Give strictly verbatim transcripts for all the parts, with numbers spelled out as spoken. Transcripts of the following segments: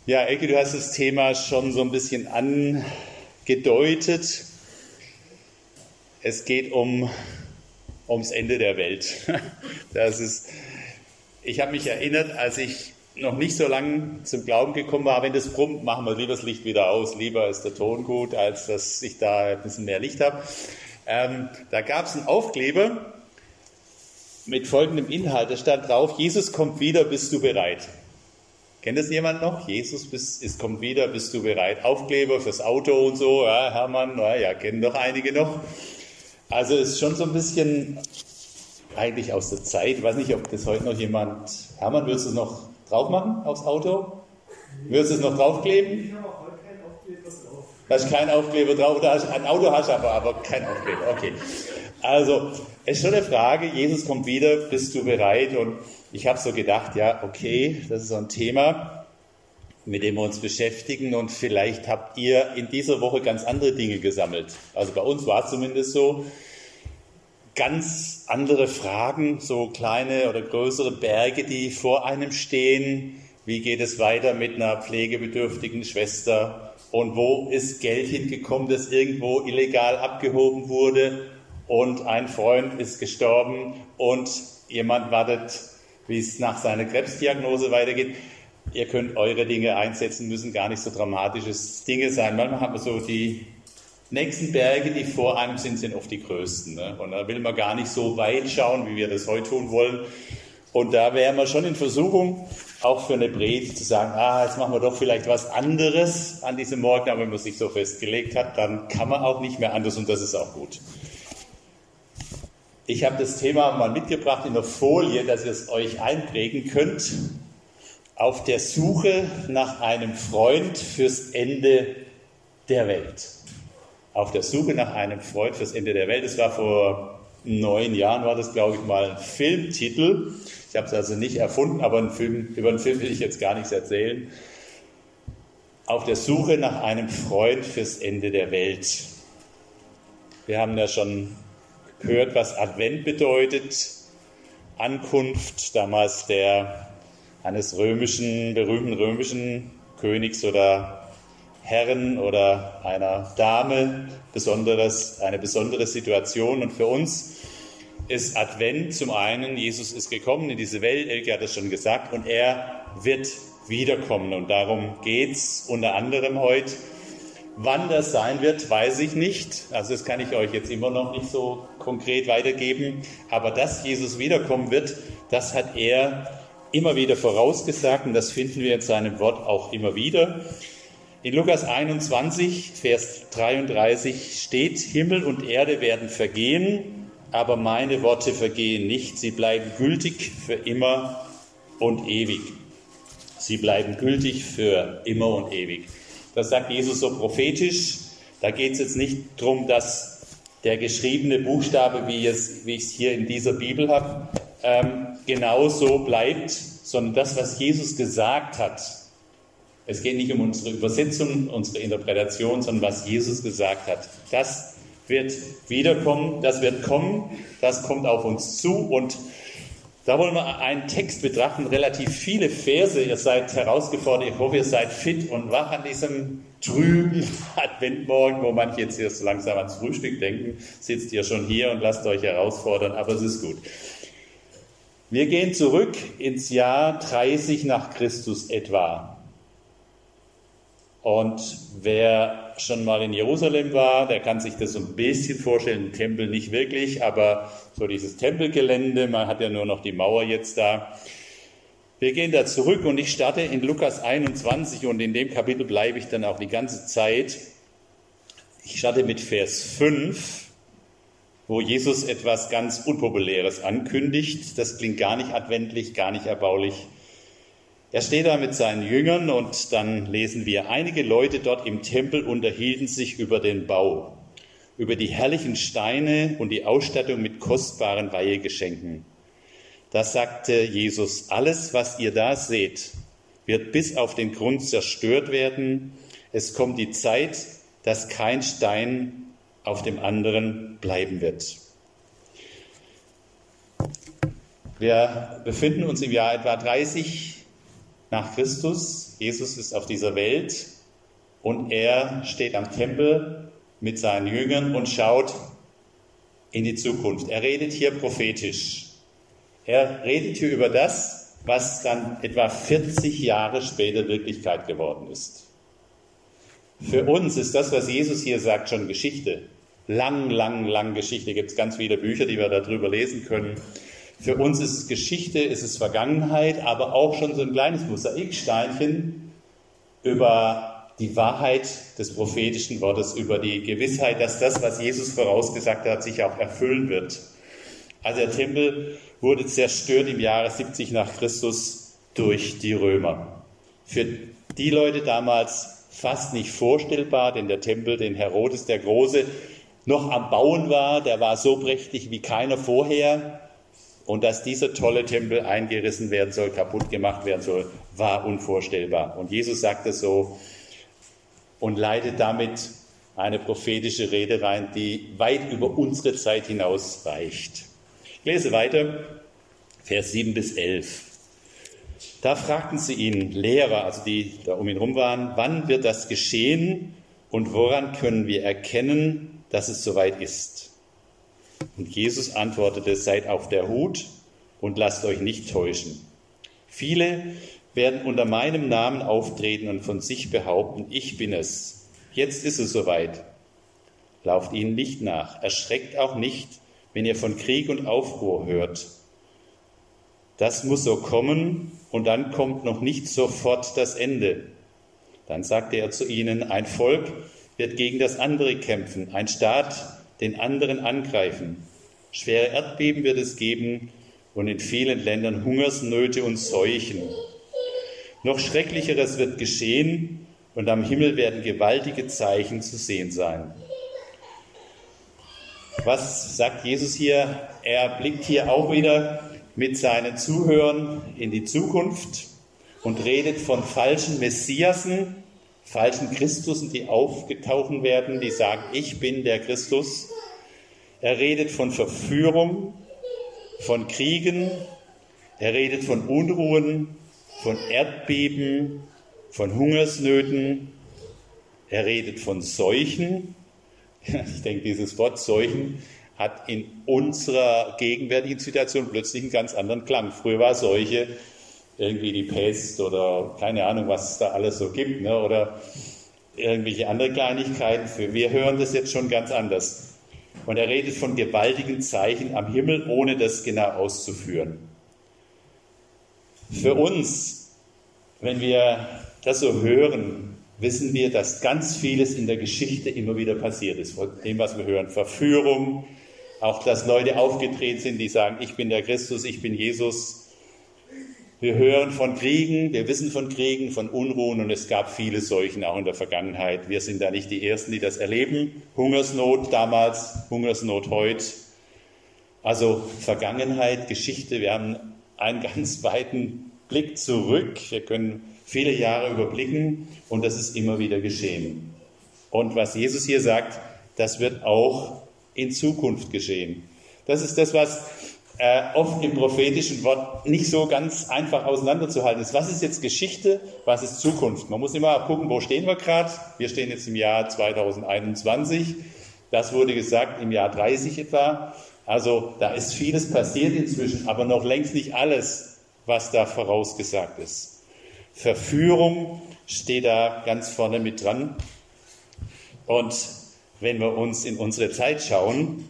Ja, Elke, du hast das Thema schon so ein bisschen angedeutet. Es geht um, ums Ende der Welt. Das ist, ich habe mich erinnert, als ich noch nicht so lange zum Glauben gekommen war, wenn das brummt, machen wir lieber das Licht wieder aus. Lieber ist der Ton gut, als dass ich da ein bisschen mehr Licht habe. Ähm, da gab es einen Aufkleber mit folgendem Inhalt. Da stand drauf: Jesus kommt wieder, bist du bereit? Kennt das jemand noch? Jesus bist, es kommt wieder, bist du bereit? Aufkleber fürs Auto und so, ja, Hermann, ja, ja, kennen doch einige noch. Also es ist schon so ein bisschen eigentlich aus der Zeit. Ich weiß nicht, ob das heute noch jemand... Hermann, würdest du es noch drauf machen aufs Auto? Würdest du es noch draufkleben? Ich habe auch heute keinen Aufkleber drauf. Da ist kein Aufkleber drauf. Oder ein Auto hast du aber, aber kein Aufkleber. Okay. Also, es ist schon eine Frage, Jesus kommt wieder, bist du bereit? Und ich habe so gedacht, ja, okay, das ist so ein Thema, mit dem wir uns beschäftigen, und vielleicht habt ihr in dieser Woche ganz andere Dinge gesammelt. Also bei uns war es zumindest so, ganz andere Fragen, so kleine oder größere Berge, die vor einem stehen. Wie geht es weiter mit einer pflegebedürftigen Schwester? Und wo ist Geld hingekommen, das irgendwo illegal abgehoben wurde? Und ein Freund ist gestorben und jemand wartet, wie es nach seiner Krebsdiagnose weitergeht. Ihr könnt eure Dinge einsetzen, müssen gar nicht so dramatische Dinge sein. Manchmal hat man so die nächsten Berge, die vor einem sind, sind oft die größten. Ne? Und da will man gar nicht so weit schauen, wie wir das heute tun wollen. Und da wären wir schon in Versuchung, auch für eine Predigt zu sagen, ah, jetzt machen wir doch vielleicht was anderes an diesem Morgen. Aber wenn man sich so festgelegt hat, dann kann man auch nicht mehr anders, und das ist auch gut. Ich habe das Thema mal mitgebracht in der Folie, dass ihr es euch einprägen könnt. Auf der Suche nach einem Freund fürs Ende der Welt. Auf der Suche nach einem Freund fürs Ende der Welt. Das war vor neun Jahren, war das, glaube ich, mal ein Filmtitel. Ich habe es also nicht erfunden, aber einen Film, über einen Film will ich jetzt gar nichts erzählen. Auf der Suche nach einem Freund fürs Ende der Welt. Wir haben ja schon gehört, was Advent bedeutet. Ankunft damals der eines römischen, berühmten römischen Königs oder Herren oder einer Dame, besonderes, eine besondere Situation. Und für uns ist Advent zum einen, Jesus ist gekommen in diese Welt, Elke hat es schon gesagt, und er wird wiederkommen. Und darum geht es unter anderem heute. Wann das sein wird, weiß ich nicht. Also das kann ich euch jetzt immer noch nicht so konkret weitergeben. Aber dass Jesus wiederkommen wird, das hat er immer wieder vorausgesagt, und das finden wir in seinem Wort auch immer wieder. In Lukas einundzwanzig, Vers dreiunddreißig steht: Himmel und Erde werden vergehen, aber meine Worte vergehen nicht. Sie bleiben gültig für immer und ewig. Sie bleiben gültig für immer und ewig. Das sagt Jesus so prophetisch. Da geht es jetzt nicht darum, dass der geschriebene Buchstabe, wie, es, wie ich es hier in dieser Bibel habe, ähm, genauso bleibt, sondern das, was Jesus gesagt hat. Es geht nicht um unsere Übersetzung, unsere Interpretation, sondern was Jesus gesagt hat. Das wird wiederkommen, das wird kommen, das kommt auf uns zu. Und da wollen wir einen Text betrachten, relativ viele Verse. Ihr seid herausgefordert, ich hoffe, ihr seid fit und wach an diesem trüben Adventmorgen, wo manche jetzt hier so langsam ans Frühstück denken. Sitzt ihr schon hier und lasst euch herausfordern, aber es ist gut. Wir gehen zurück ins Jahr dreißig nach Christus etwa. Und wer schon mal in Jerusalem war, der kann sich das so ein bisschen vorstellen, den Tempel nicht wirklich, aber so dieses Tempelgelände, man hat ja nur noch die Mauer jetzt da. Wir gehen da zurück und ich starte in Lukas einundzwanzig, und in dem Kapitel bleibe ich dann auch die ganze Zeit. Ich starte mit Vers fünf, wo Jesus etwas ganz Unpopuläres ankündigt. Das klingt gar nicht adventlich, gar nicht erbaulich. Er steht da mit seinen Jüngern, und dann lesen wir: Einige Leute dort im Tempel unterhielten sich über den Bau, über die herrlichen Steine und die Ausstattung mit kostbaren Weihegeschenken. Da sagte Jesus: Alles, was ihr da seht, wird bis auf den Grund zerstört werden. Es kommt die Zeit, dass kein Stein auf dem anderen bleiben wird. Wir befinden uns im Jahr etwa dreißig nach Christus. Jesus ist auf dieser Welt und er steht am Tempel mit seinen Jüngern und schaut in die Zukunft. Er redet hier prophetisch. Er redet hier über das, was dann etwa vierzig Jahre später Wirklichkeit geworden ist. Für uns ist das, was Jesus hier sagt, schon Geschichte. Lang, lang, lang Geschichte. Da gibt es ganz viele Bücher, die wir darüber lesen können. Für uns ist es Geschichte, ist es Vergangenheit, aber auch schon so ein kleines Mosaiksteinchen über die Wahrheit des prophetischen Wortes, über die Gewissheit, dass das, was Jesus vorausgesagt hat, sich auch erfüllen wird. Also der Tempel wurde zerstört im Jahre siebzig nach Christus durch die Römer. Für die Leute damals fast nicht vorstellbar, denn der Tempel, den Herodes der Große noch am Bauen war, der war so prächtig wie keiner vorher. Und dass dieser tolle Tempel eingerissen werden soll, kaputt gemacht werden soll, war unvorstellbar. Und Jesus sagt es so und leitet damit eine prophetische Rede rein, die weit über unsere Zeit hinaus reicht. Ich lese weiter, Vers sieben bis elf. Da fragten sie ihn, Lehrer, also die da um ihn rum waren, wann wird das geschehen und woran können wir erkennen, dass es soweit ist? Und Jesus antwortete, seid auf der Hut und lasst euch nicht täuschen. Viele werden unter meinem Namen auftreten und von sich behaupten, ich bin es. Jetzt ist es soweit. Lauft ihnen nicht nach, erschreckt auch nicht, wenn ihr von Krieg und Aufruhr hört. Das muss so kommen und dann kommt noch nicht sofort das Ende. Dann sagte er zu ihnen, ein Volk wird gegen das andere kämpfen, ein Staat den anderen angreifen. Schwere Erdbeben wird es geben und in vielen Ländern Hungersnöte und Seuchen. Noch Schrecklicheres wird geschehen und am Himmel werden gewaltige Zeichen zu sehen sein. Was sagt Jesus hier? Er blickt hier auch wieder mit seinen Zuhörern in die Zukunft und redet von falschen Messiasen, falschen Christusen, die aufgetauchen werden, die sagen, ich bin der Christus. Er redet von Verführung, von Kriegen, er redet von Unruhen, von Erdbeben, von Hungersnöten, er redet von Seuchen. Ich denke, dieses Wort Seuchen hat in unserer gegenwärtigen Situation plötzlich einen ganz anderen Klang. Früher war Seuche irgendwie die Pest oder keine Ahnung, was es da alles so gibt, ne? Oder irgendwelche andere Kleinigkeiten. Für wir hören das jetzt schon ganz anders. Und er redet von gewaltigen Zeichen am Himmel, ohne das genau auszuführen. Für uns, wenn wir das so hören, wissen wir, dass ganz vieles in der Geschichte immer wieder passiert ist. Von dem, was wir hören, Verführung, auch dass Leute aufgetreten sind, die sagen, ich bin der Christus, ich bin Jesus. Wir hören von Kriegen, wir wissen von Kriegen, von Unruhen und es gab viele Seuchen auch in der Vergangenheit. Wir sind da nicht die Ersten, die das erleben. Hungersnot damals, Hungersnot heute. Also Vergangenheit, Geschichte, wir haben einen ganz weiten Blick zurück. Wir können viele Jahre überblicken und das ist immer wieder geschehen. Und was Jesus hier sagt, das wird auch in Zukunft geschehen. Das ist das, was äh, oft im prophetischen Wort nicht so ganz einfach auseinanderzuhalten ist. Was ist jetzt Geschichte, was ist Zukunft? Man muss immer gucken, wo stehen wir gerade. Wir stehen jetzt im Jahr zweitausendeinundzwanzig. Das wurde gesagt im Jahr dreißig etwa. Also da ist vieles passiert inzwischen, aber noch längst nicht alles, was da vorausgesagt ist. Verführung steht da ganz vorne mit dran. Und wenn wir uns in unsere Zeit schauen,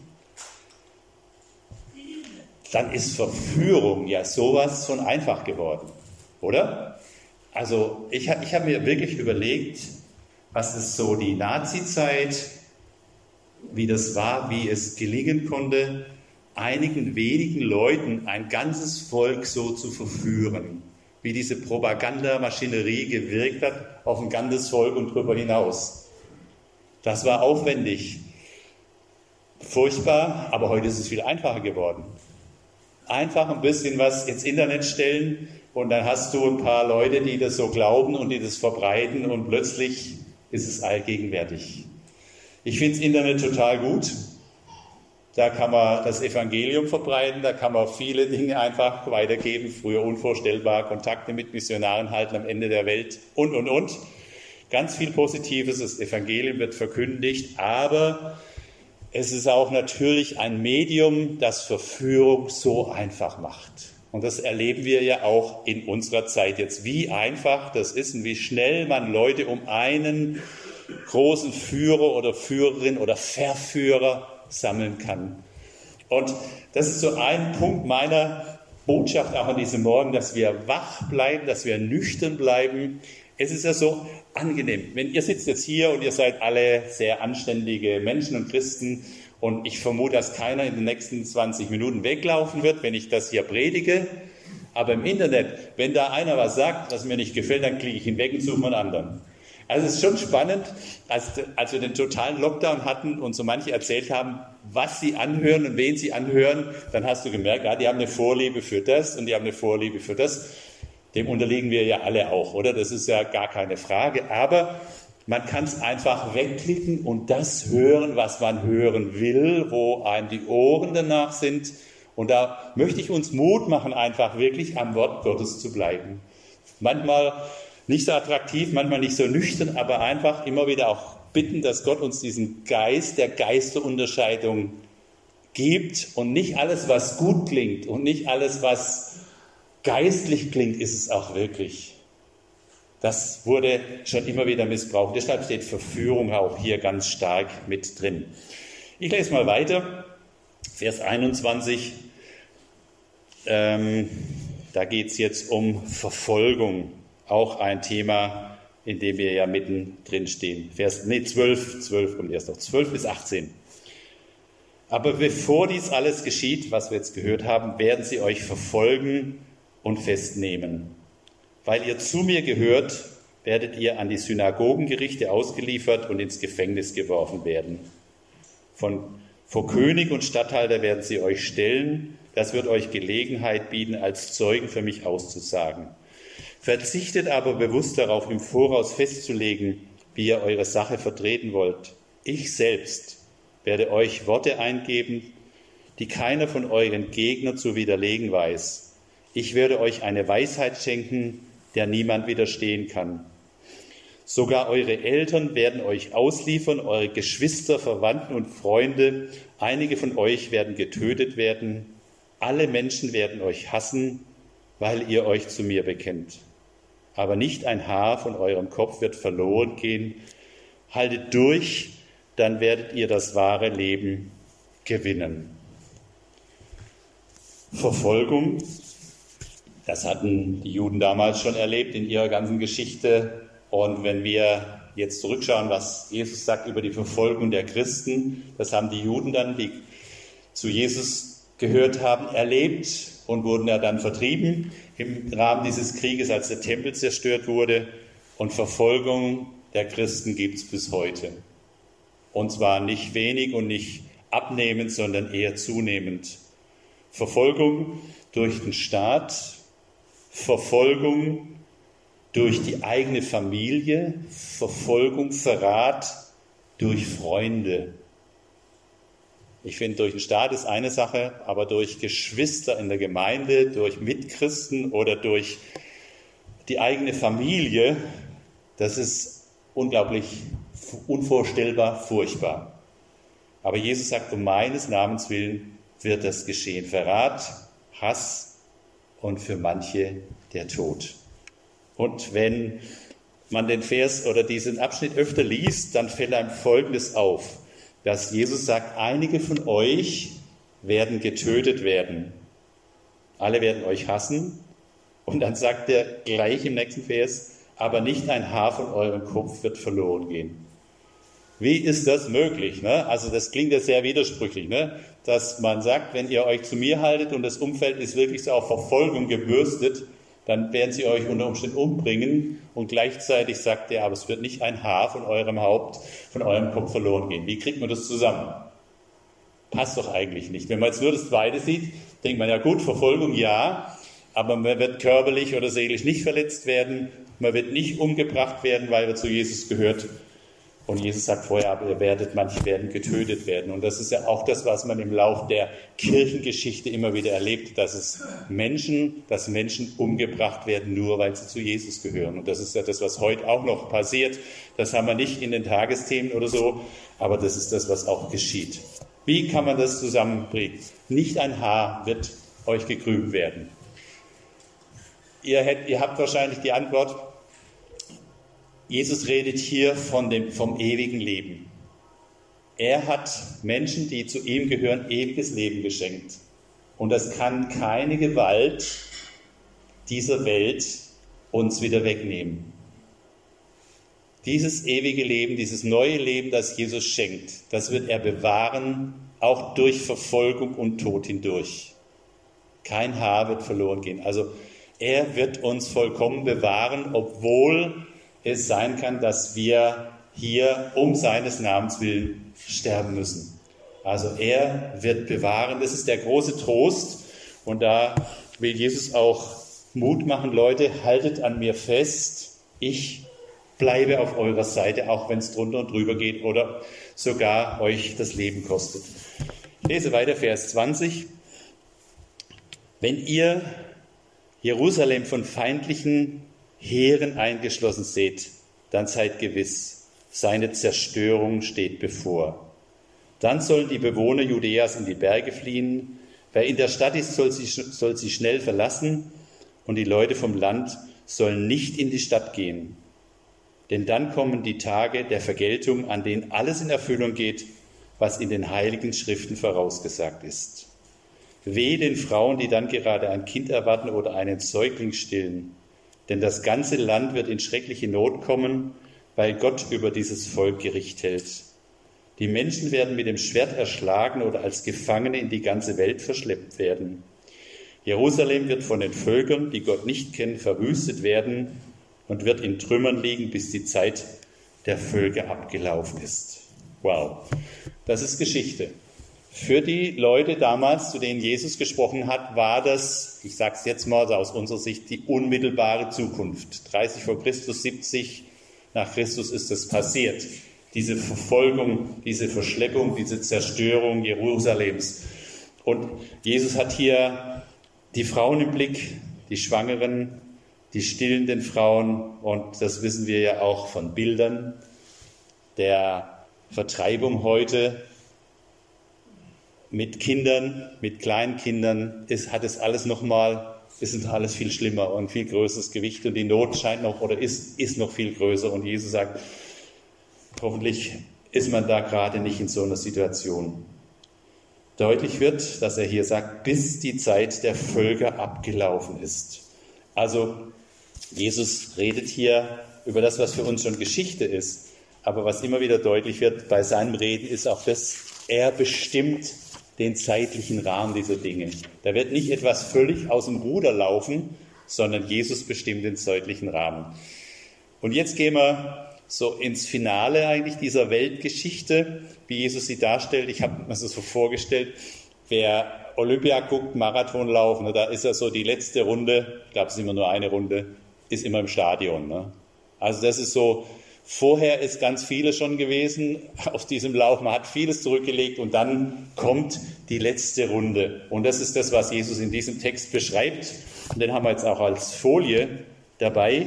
dann ist Verführung ja sowas von einfach geworden, oder? Also ich, ich habe mir wirklich überlegt, was ist so die Nazi-Zeit, wie das war, wie es gelingen konnte, einigen wenigen Leuten ein ganzes Volk so zu verführen, wie diese Propagandamaschinerie gewirkt hat auf ein ganzes Volk und darüber hinaus. Das war aufwendig, furchtbar, aber heute ist es viel einfacher geworden. Einfach ein bisschen was ins Internet stellen und dann hast du ein paar Leute, die das so glauben und die das verbreiten und plötzlich ist es allgegenwärtig. Ich finde das Internet total gut. Da kann man das Evangelium verbreiten, da kann man viele Dinge einfach weitergeben, früher unvorstellbar, Kontakte mit Missionaren halten am Ende der Welt und, und, und. Ganz viel Positives, das Evangelium wird verkündigt, aber es ist auch natürlich ein Medium, das Verführung so einfach macht. Und das erleben wir ja auch in unserer Zeit jetzt, wie einfach das ist und wie schnell man Leute um einen großen Führer oder Führerin oder Verführer sammeln kann. Und das ist so ein Punkt meiner Botschaft auch an diesem Morgen, dass wir wach bleiben, dass wir nüchtern bleiben. Es ist ja so angenehm. Wenn ihr sitzt jetzt hier und ihr seid alle sehr anständige Menschen und Christen und ich vermute, dass keiner in den nächsten zwanzig Minuten weglaufen wird, wenn ich das hier predige. Aber im Internet, wenn da einer was sagt, was mir nicht gefällt, dann klicke ich ihn weg und suche mal einen anderen. Also es ist schon spannend, als, als wir den totalen Lockdown hatten und so manche erzählt haben, was sie anhören und wen sie anhören, dann hast du gemerkt, ja, die haben eine Vorliebe für das und die haben eine Vorliebe für das. Dem unterliegen wir ja alle auch, oder? Das ist ja gar keine Frage. Aber man kann es einfach wegklicken und das hören, was man hören will, wo einem die Ohren danach sind. Und da möchte ich uns Mut machen, einfach wirklich am Wort Gottes zu bleiben. Manchmal nicht so attraktiv, manchmal nicht so nüchtern, aber einfach immer wieder auch bitten, dass Gott uns diesen Geist der Geisterunterscheidung gibt und nicht alles, was gut klingt und nicht alles, was geistlich klingt, ist es auch wirklich. Das wurde schon immer wieder missbraucht. Deshalb steht Verführung auch hier ganz stark mit drin. Ich lese mal weiter, Vers einundzwanzig. Ähm, da geht es jetzt um Verfolgung. Auch ein Thema, in dem wir ja mittendrin stehen. Vers nee, zwölf, zwölf kommt erst noch, zwölf bis achtzehn. Aber bevor dies alles geschieht, was wir jetzt gehört haben, werden sie euch verfolgen und festnehmen. Weil ihr zu mir gehört, werdet ihr an die Synagogengerichte ausgeliefert und ins Gefängnis geworfen werden. Von, vor König und Statthalter werden sie euch stellen. Das wird euch Gelegenheit bieten, als Zeugen für mich auszusagen. Verzichtet aber bewusst darauf, im Voraus festzulegen, wie ihr eure Sache vertreten wollt. Ich selbst werde euch Worte eingeben, die keiner von euren Gegnern zu widerlegen weiß. Ich werde euch eine Weisheit schenken, der niemand widerstehen kann. Sogar eure Eltern werden euch ausliefern, eure Geschwister, Verwandten und Freunde. Einige von euch werden getötet werden. Alle Menschen werden euch hassen, weil ihr euch zu mir bekennt. Aber nicht ein Haar von eurem Kopf wird verloren gehen. Haltet durch, dann werdet ihr das wahre Leben gewinnen. Verfolgung, das hatten die Juden damals schon erlebt in ihrer ganzen Geschichte. Und wenn wir jetzt zurückschauen, was Jesus sagt über die Verfolgung der Christen, das haben die Juden dann, die zu Jesus gehört haben, erlebt und wurden ja dann vertrieben im Rahmen dieses Krieges, als der Tempel zerstört wurde. Und Verfolgung der Christen gibt es bis heute. Und zwar nicht wenig und nicht abnehmend, sondern eher zunehmend. Verfolgung durch den Staat, Verfolgung durch die eigene Familie, Verfolgung, Verrat durch Freunde. Ich finde, durch den Staat ist eine Sache, aber durch Geschwister in der Gemeinde, durch Mitchristen oder durch die eigene Familie, das ist unglaublich unvorstellbar, furchtbar. Aber Jesus sagt, um meines Namens willen wird das geschehen. Verrat, Hass und für manche der Tod. Und wenn man den Vers oder diesen Abschnitt öfter liest, dann fällt einem Folgendes auf, dass Jesus sagt, einige von euch werden getötet werden. Alle werden euch hassen. Und dann sagt er gleich im nächsten Vers, aber nicht ein Haar von eurem Kopf wird verloren gehen. Wie ist das möglich? Ne? Also das klingt ja sehr widersprüchlich, ne? Dass man sagt, wenn ihr euch zu mir haltet und das Umfeld ist wirklich so auf Verfolgung gebürstet, dann werden sie euch unter Umständen umbringen. Und gleichzeitig sagt er, aber es wird nicht ein Haar von eurem Haupt, von eurem Kopf verloren gehen. Wie kriegt man das zusammen? Passt doch eigentlich nicht. Wenn man jetzt nur das Zweite sieht, denkt man, ja gut, Verfolgung ja, aber man wird körperlich oder seelisch nicht verletzt werden. Man wird nicht umgebracht werden, weil wir zu Jesus gehört. Und Jesus sagt vorher, aber ihr werdet, manche werden getötet werden. Und das ist ja auch das, was man im Lauf der Kirchengeschichte immer wieder erlebt, dass es Menschen, dass Menschen umgebracht werden, nur weil sie zu Jesus gehören. Und das ist ja das, was heute auch noch passiert. Das haben wir nicht in den Tagesthemen oder so, aber das ist das, was auch geschieht. Wie kann man das zusammenbringen? Nicht ein Haar wird euch gekrümmt werden. Ihr, hätt, ihr habt wahrscheinlich die Antwort. Jesus redet hier von dem, vom ewigen Leben. Er hat Menschen, die zu ihm gehören, ewiges Leben geschenkt. Und das kann keine Gewalt dieser Welt uns wieder wegnehmen. Dieses ewige Leben, dieses neue Leben, das Jesus schenkt, das wird er bewahren, auch durch Verfolgung und Tod hindurch. Kein Haar wird verloren gehen. Also er wird uns vollkommen bewahren, obwohl es sein kann, dass wir hier um seines Namens willen sterben müssen. Also er wird bewahren. Das ist der große Trost. Und da will Jesus auch Mut machen. Leute, haltet an mir fest. Ich bleibe auf eurer Seite, auch wenn es drunter und drüber geht oder sogar euch das Leben kostet. Ich lese weiter, Vers zwanzig. Wenn ihr Jerusalem von feindlichen Heeren eingeschlossen seht, dann seid gewiss, seine Zerstörung steht bevor. Dann sollen die Bewohner Judäas in die Berge fliehen. Wer in der Stadt ist, soll sie, soll sie schnell verlassen, und die Leute vom Land sollen nicht in die Stadt gehen. Denn dann kommen die Tage der Vergeltung, an denen alles in Erfüllung geht, was in den heiligen Schriften vorausgesagt ist. Wehe den Frauen, die dann gerade ein Kind erwarten oder einen Säugling stillen. Denn das ganze Land wird in schreckliche Not kommen, weil Gott über dieses Volk Gericht hält. Die Menschen werden mit dem Schwert erschlagen oder als Gefangene in die ganze Welt verschleppt werden. Jerusalem wird von den Völkern, die Gott nicht kennen, verwüstet werden und wird in Trümmern liegen, bis die Zeit der Völker abgelaufen ist. Wow, das ist Geschichte. Für die Leute damals, zu denen Jesus gesprochen hat, war das, ich sage es jetzt mal also aus unserer Sicht, die unmittelbare Zukunft. dreißig vor Christus, siebzig nach Christus ist das passiert. Diese Verfolgung, diese Verschleppung, diese Zerstörung Jerusalems. Und Jesus hat hier die Frauen im Blick, die Schwangeren, die stillenden Frauen. Und das wissen wir ja auch von Bildern der Vertreibung heute. Mit Kindern, mit kleinen Kindern ist, hat es alles nochmal, ist alles viel schlimmer und viel größeres Gewicht. Und die Not scheint noch oder ist, ist noch viel größer. Und Jesus sagt, hoffentlich ist man da gerade nicht in so einer Situation. Deutlich wird, dass er hier sagt, bis die Zeit der Völker abgelaufen ist. Also Jesus redet hier über das, was für uns schon Geschichte ist. Aber was immer wieder deutlich wird bei seinem Reden, ist auch das, er bestimmt den zeitlichen Rahmen dieser Dinge. Da wird nicht etwas völlig aus dem Ruder laufen, sondern Jesus bestimmt den zeitlichen Rahmen. Und jetzt gehen wir so ins Finale eigentlich dieser Weltgeschichte, wie Jesus sie darstellt. Ich habe mir das so vorgestellt, wer Olympia guckt, Marathon laufen, da ist ja so die letzte Runde, ich glaube es ist immer nur eine Runde, ist immer im Stadion. Ne? Also das ist so, vorher ist ganz vieles schon gewesen auf diesem Lauf, man hat vieles zurückgelegt und dann kommt die letzte Runde. Und das ist das, was Jesus in diesem Text beschreibt. Und den haben wir jetzt auch als Folie dabei.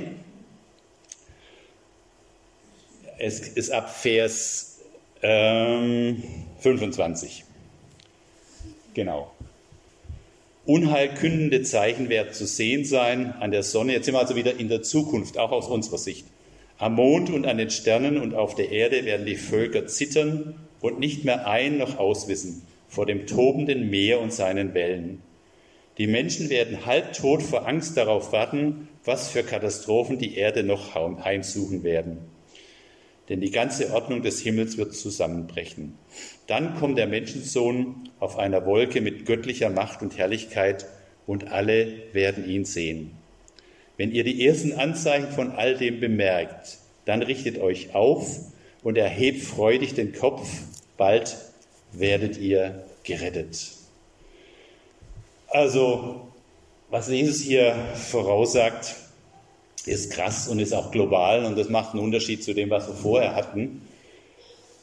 Es ist ab Vers ähm, fünfundzwanzig. Genau. Unheilkündende Zeichen werden zu sehen sein an der Sonne. Jetzt sind wir also wieder in der Zukunft, auch aus unserer Sicht. Am Mond und an den Sternen und auf der Erde werden die Völker zittern und nicht mehr ein noch auswissen vor dem tobenden Meer und seinen Wellen. Die Menschen werden halbtot vor Angst darauf warten, was für Katastrophen die Erde noch heimsuchen werden. Denn die ganze Ordnung des Himmels wird zusammenbrechen. Dann kommt der Menschensohn auf einer Wolke mit göttlicher Macht und Herrlichkeit und alle werden ihn sehen. Wenn ihr die ersten Anzeichen von all dem bemerkt, dann richtet euch auf und erhebt freudig den Kopf, bald werdet ihr gerettet. Also, was Jesus hier voraussagt, ist krass und ist auch global und das macht einen Unterschied zu dem, was wir vorher hatten.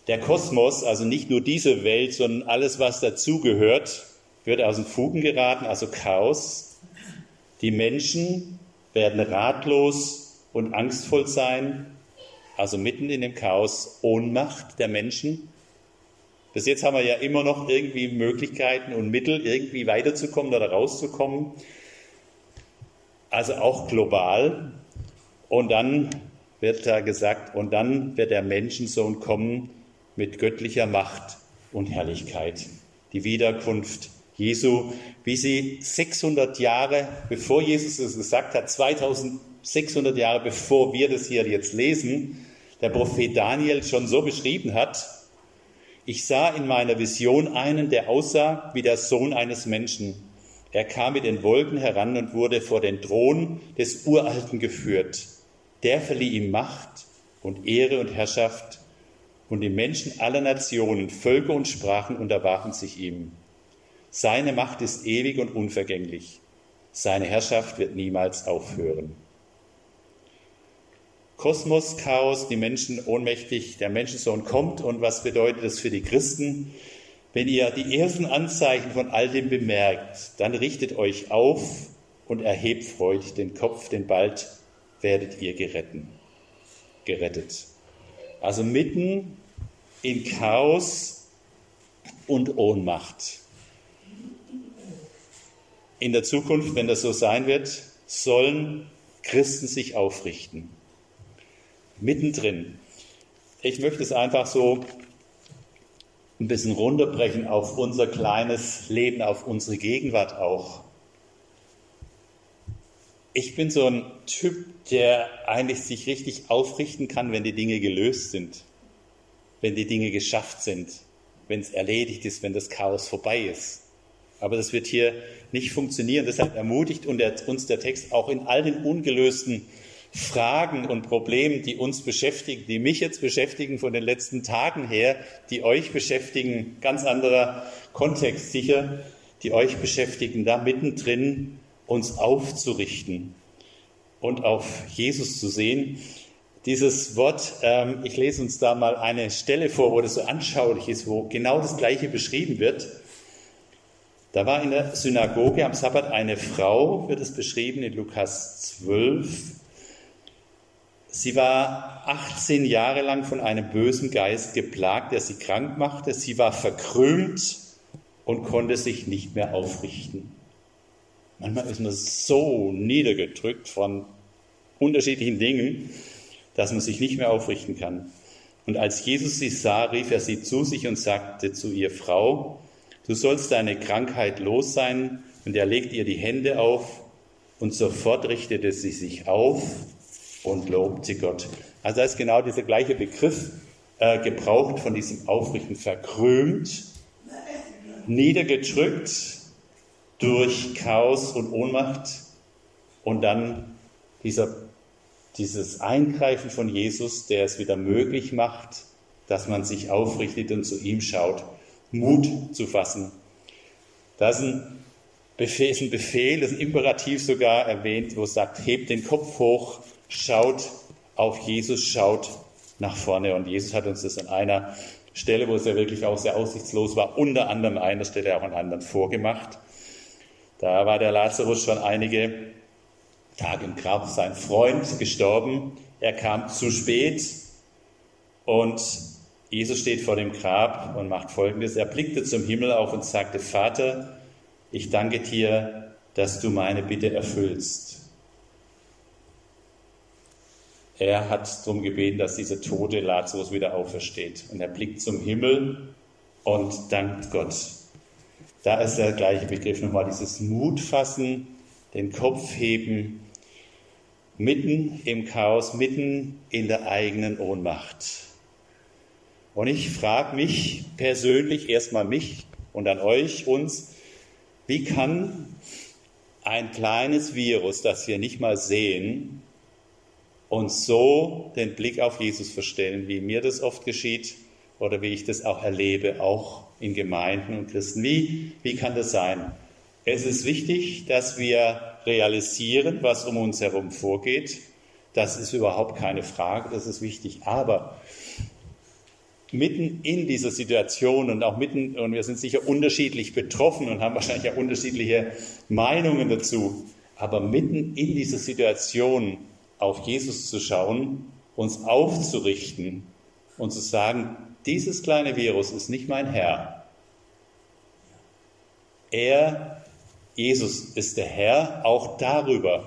Der Kosmos, also nicht nur diese Welt, sondern alles, was dazugehört, wird aus den Fugen geraten, also Chaos. Die Menschen werden ratlos und angstvoll sein, also mitten in dem Chaos, Ohnmacht der Menschen. Bis jetzt haben wir ja immer noch irgendwie Möglichkeiten und Mittel, irgendwie weiterzukommen oder rauszukommen. Also auch global. Und dann wird da gesagt, und dann wird der Menschensohn kommen mit göttlicher Macht und Herrlichkeit. Die Wiederkunft Jesu, wie sie sechshundert Jahre, bevor Jesus es gesagt hat, zweitausendsechshundert Jahre bevor wir das hier jetzt lesen, der Prophet Daniel schon so beschrieben hat: Ich sah in meiner Vision einen, der aussah wie der Sohn eines Menschen. Er kam mit den Wolken heran und wurde vor den Thron des Uralten geführt. Der verlieh ihm Macht und Ehre und Herrschaft, und die Menschen aller Nationen, Völker und Sprachen unterwarfen sich ihm. Seine Macht ist ewig und unvergänglich. Seine Herrschaft wird niemals aufhören. Kosmos, Chaos, die Menschen ohnmächtig, der Menschensohn kommt. Und was bedeutet das für die Christen? Wenn ihr die ersten Anzeichen von all dem bemerkt, dann richtet euch auf und erhebt freudig den Kopf, denn bald werdet ihr geretten, gerettet. Also mitten in Chaos und Ohnmacht. In der Zukunft, wenn das so sein wird, sollen Christen sich aufrichten. Mittendrin. Ich möchte es einfach so ein bisschen runterbrechen auf unser kleines Leben, auf unsere Gegenwart auch. Ich bin so ein Typ, der eigentlich sich richtig aufrichten kann, wenn die Dinge gelöst sind, wenn die Dinge geschafft sind, wenn es erledigt ist, wenn das Chaos vorbei ist. Aber das wird hier nicht funktionieren. Deshalb ermutigt uns der Text auch in all den ungelösten Fragen und Problemen, die uns beschäftigen, die mich jetzt beschäftigen von den letzten Tagen her, die euch beschäftigen, ganz anderer Kontext sicher, die euch beschäftigen, da mittendrin uns aufzurichten und auf Jesus zu sehen. Dieses Wort, ähm, ich lese uns da mal eine Stelle vor, wo das so anschaulich ist, wo genau das Gleiche beschrieben wird. Da war in der Synagoge am Sabbat eine Frau, wird es beschrieben in Lukas zwölf. Sie war achtzehn Jahre lang von einem bösen Geist geplagt, der sie krank machte. Sie war verkrümmt und konnte sich nicht mehr aufrichten. Manchmal ist man so niedergedrückt von unterschiedlichen Dingen, dass man sich nicht mehr aufrichten kann. Und als Jesus sie sah, rief er sie zu sich und sagte zu ihr: Frau, du sollst deine Krankheit los sein. Und er legte ihr die Hände auf und sofort richtete sie sich auf und lobte Gott. Also da ist genau dieser gleiche Begriff äh, gebraucht von diesem Aufrichten: verkrümmt, niedergedrückt durch Chaos und Ohnmacht, und dann dieser, dieses Eingreifen von Jesus, der es wieder möglich macht, dass man sich aufrichtet und zu ihm schaut, Mut zu fassen. Das ist ein Befehl, ist ein Befehl, das ist ein Imperativ sogar erwähnt, wo es sagt: hebt den Kopf hoch, schaut auf Jesus, schaut nach vorne. Und Jesus hat uns das an einer Stelle, wo es ja wirklich auch sehr aussichtslos war, unter anderem an einer Stelle auch an anderen vorgemacht. Da war der Lazarus schon einige Tage im Grab, sein Freund gestorben. Er kam zu spät und Jesus steht vor dem Grab und macht Folgendes: Er blickte zum Himmel auf und sagte: Vater, ich danke dir, dass du meine Bitte erfüllst. Er hat darum gebeten, dass dieser tote Lazarus wieder aufersteht. Und er blickt zum Himmel und dankt Gott. Da ist der gleiche Begriff nochmal, dieses Mut fassen, den Kopf heben, mitten im Chaos, mitten in der eigenen Ohnmacht. Und ich frage mich persönlich, erstmal mich und dann euch, uns, wie kann ein kleines Virus, das wir nicht mal sehen, uns so den Blick auf Jesus verstellen, wie mir das oft geschieht oder wie ich das auch erlebe, auch in Gemeinden und Christen. Wie, wie kann das sein? Es ist wichtig, dass wir realisieren, was um uns herum vorgeht. Das ist überhaupt keine Frage, das ist wichtig. Aber mitten in dieser Situation und auch mitten, und wir sind sicher unterschiedlich betroffen und haben wahrscheinlich auch unterschiedliche Meinungen dazu, aber mitten in dieser Situation auf Jesus zu schauen, uns aufzurichten und zu sagen, dieses kleine Virus ist nicht mein Herr. Er, Jesus, ist der Herr, auch darüber.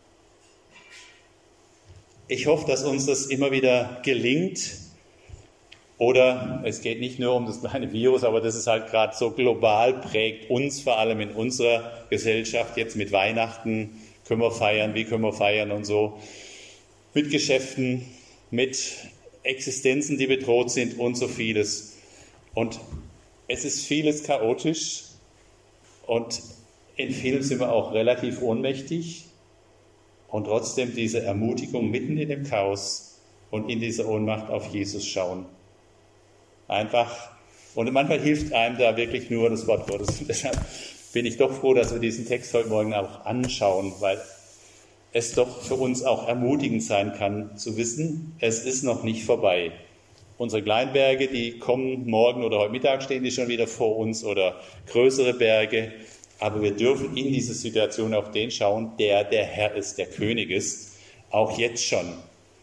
Ich hoffe, dass uns das immer wieder gelingt. Oder es geht nicht nur um das kleine Virus, aber das ist halt gerade so global, prägt uns vor allem in unserer Gesellschaft. Jetzt mit Weihnachten können wir feiern, wie können wir feiern und so. Mit Geschäften, mit Existenzen, die bedroht sind und so vieles. Und es ist vieles chaotisch und in vielem sind wir auch relativ ohnmächtig. Und trotzdem diese Ermutigung mitten in dem Chaos und in dieser Ohnmacht auf Jesus schauen. Einfach, und manchmal hilft einem da wirklich nur das Wort Gottes. Und deshalb bin ich doch froh, dass wir diesen Text heute Morgen auch anschauen, weil es doch für uns auch ermutigend sein kann, zu wissen, es ist noch nicht vorbei. Unsere Kleinberge, die kommen morgen oder heute Mittag, stehen die schon wieder vor uns, oder größere Berge. Aber wir dürfen in diese Situation auf den schauen, der der Herr ist, der König ist, auch jetzt schon.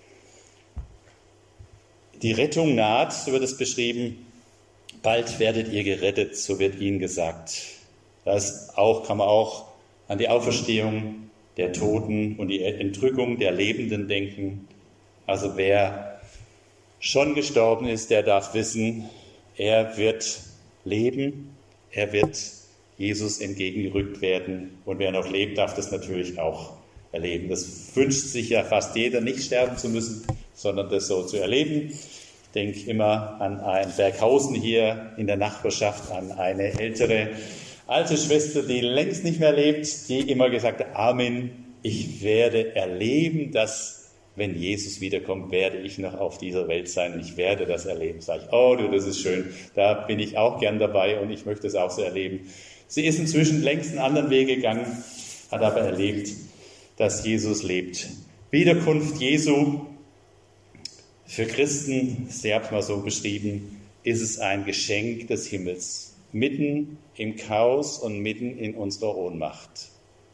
Die Rettung naht, so wird es beschrieben, bald werdet ihr gerettet, so wird ihnen gesagt. Das auch, kann man auch an die Auferstehung der Toten und die Entrückung der Lebenden denken. Also wer schon gestorben ist, der darf wissen, er wird leben, er wird Jesus entgegengerückt werden. Und wer noch lebt, darf das natürlich auch erleben. Das wünscht sich ja fast jeder, nicht sterben zu müssen, sondern das so zu erleben. Ich denke immer an ein Berghausen hier in der Nachbarschaft, an eine ältere alte Schwester, die längst nicht mehr lebt, die immer gesagt hat, Amen, ich werde erleben, dass, wenn Jesus wiederkommt, werde ich noch auf dieser Welt sein und ich werde das erleben. Sag ich, oh du, das ist schön, da bin ich auch gern dabei und ich möchte es auch so erleben. Sie ist inzwischen längst einen anderen Weg gegangen, hat aber erlebt, dass Jesus lebt. Wiederkunft Jesu für Christen, ich habe es mal so beschrieben, ist es ein Geschenk des Himmels, mitten im Chaos und mitten in unserer Ohnmacht.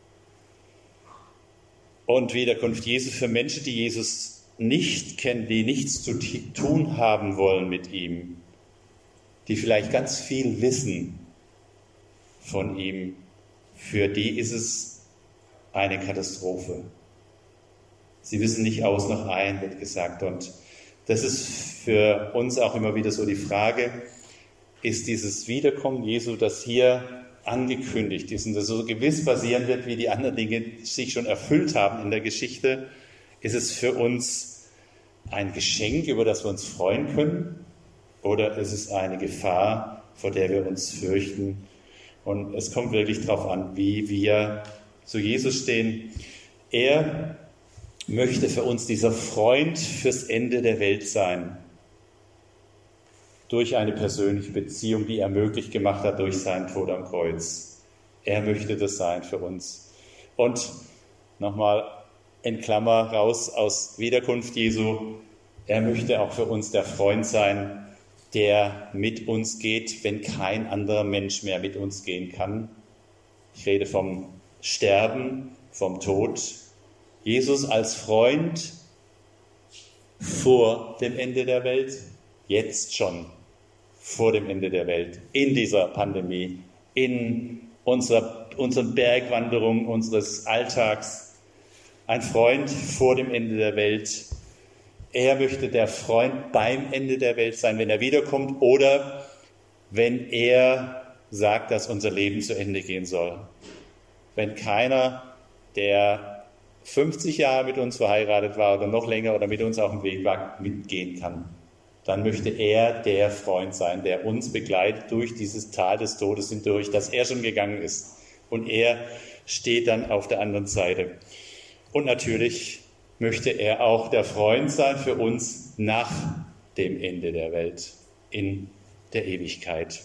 Und Wiederkunft Jesu für Menschen, die Jesus nicht kennen, die nichts zu tun haben wollen mit ihm, die vielleicht ganz viel wissen von ihm, für die ist es eine Katastrophe. Sie wissen nicht aus noch ein, wird gesagt. Und das ist für uns auch immer wieder so die Frage, ist dieses Wiederkommen Jesu, das hier angekündigt ist und das so gewiss passieren wird, wie die anderen Dinge sich schon erfüllt haben in der Geschichte, ist es für uns ein Geschenk, über das wir uns freuen können, oder ist es eine Gefahr, vor der wir uns fürchten? Und es kommt wirklich darauf an, wie wir zu Jesus stehen. Er möchte für uns dieser Freund fürs Ende der Welt sein. Durch eine persönliche Beziehung, die er möglich gemacht hat durch seinen Tod am Kreuz. Er möchte das sein für uns. Und nochmal in Klammer raus aus Wiederkunft Jesu, er möchte auch für uns der Freund sein, der mit uns geht, wenn kein anderer Mensch mehr mit uns gehen kann. Ich rede vom Sterben, vom Tod. Jesus als Freund vor dem Ende der Welt, jetzt schon vor dem Ende der Welt, in dieser Pandemie, in unserer, unseren Bergwanderungen, unseres Alltags. Ein Freund vor dem Ende der Welt. Er möchte der Freund beim Ende der Welt sein, wenn er wiederkommt oder wenn er sagt, dass unser Leben zu Ende gehen soll. Wenn keiner, der fünfzig Jahre mit uns verheiratet war oder noch länger oder mit uns auf dem Weg war, mitgehen kann, dann möchte er der Freund sein, der uns begleitet durch dieses Tal des Todes hindurch, das er schon gegangen ist. Und er steht dann auf der anderen Seite. Und natürlich möchte er auch der Freund sein für uns nach dem Ende der Welt, in der Ewigkeit.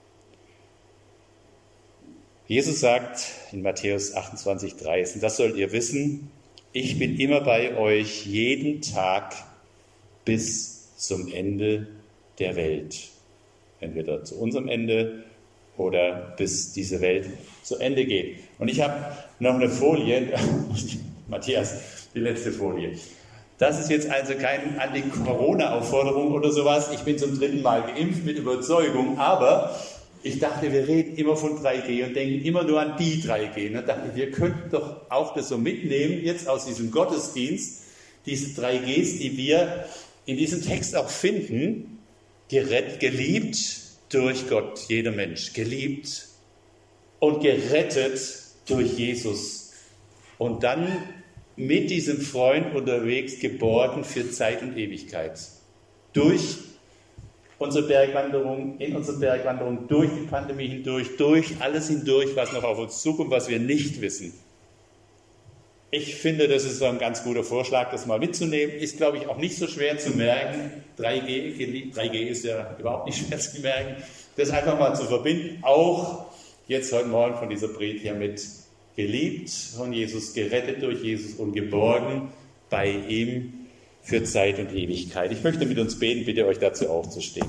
Jesus sagt in Matthäus achtundzwanzig, dreizehn, das sollt ihr wissen, ich bin immer bei euch jeden Tag bis zum Ende der Welt. Entweder zu unserem Ende oder bis diese Welt zu Ende geht. Und ich habe noch eine Folie, Matthias, die letzte Folie. Das ist jetzt also keine Anti-Corona-Aufforderung oder sowas. Ich bin zum dritten Mal geimpft mit Überzeugung, aber ich dachte, wir reden immer von drei G und denken immer nur an die drei G. Und da dachte ich, wir könnten doch auch das so mitnehmen, jetzt aus diesem Gottesdienst, diese drei Gs, die wir in diesem Text auch finden, gerett, geliebt durch Gott, jeder Mensch, geliebt und gerettet durch Jesus. Und dann mit diesem Freund unterwegs, geborgen für Zeit und Ewigkeit. Durch unsere Bergwanderung, in unsere Bergwanderung, durch die Pandemie hindurch, durch alles hindurch, was noch auf uns zukommt, was wir nicht wissen. Ich finde, das ist ein ganz guter Vorschlag, das mal mitzunehmen. Ist, glaube ich, auch nicht so schwer zu merken. drei G, drei G ist ja überhaupt nicht schwer zu merken. Das einfach mal zu verbinden, auch jetzt heute Morgen von dieser Predigt hier mit geliebt von Jesus, gerettet durch Jesus und geborgen bei ihm für Zeit und Ewigkeit. Ich möchte mit uns beten, bitte euch dazu aufzustehen.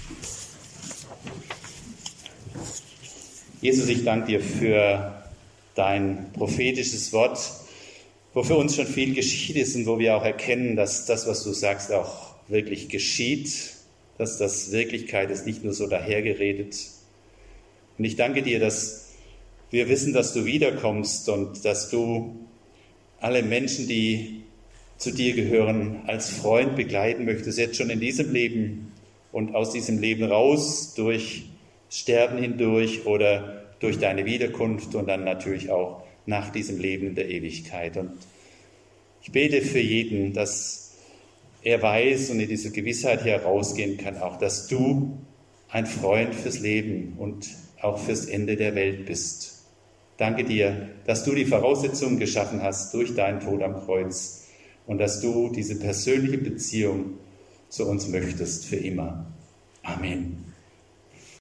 Jesus, ich danke dir für dein prophetisches Wort, wo für uns schon viel geschieht ist und wo wir auch erkennen, dass das, was du sagst, auch wirklich geschieht, dass das Wirklichkeit ist, nicht nur so dahergeredet. Und ich danke dir, dass wir wissen, dass du wiederkommst und dass du alle Menschen, die zu dir gehören, als Freund begleiten möchtest, jetzt schon in diesem Leben und aus diesem Leben raus, durch Sterben hindurch oder durch deine Wiederkunft und dann natürlich auch nach diesem Leben in der Ewigkeit. Und ich bete für jeden, dass er weiß und in diese Gewissheit herausgehen kann, auch dass du ein Freund fürs Leben und auch fürs Ende der Welt bist. Danke dir, dass du die Voraussetzungen geschaffen hast durch deinen Tod am Kreuz und dass du diese persönliche Beziehung zu uns möchtest für immer. Amen.